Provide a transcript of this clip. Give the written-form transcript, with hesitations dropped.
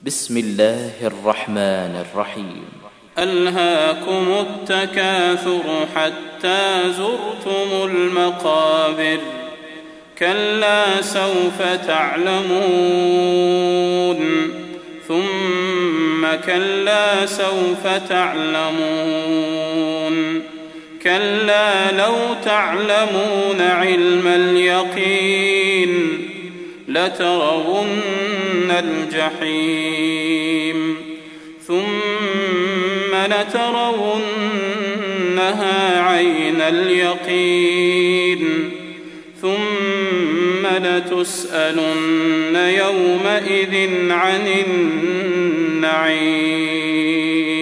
بسم الله الرحمن الرحيم. ألهاكم التكاثر حتى زرتم المقابر كلا سوف تعلمون ثم كلا سوف تعلمون كلا لو تعلمون علم اليقين لترون الجحيم ثم لترونها عين اليقين ثم لتسألن يومئذ عن النعيم.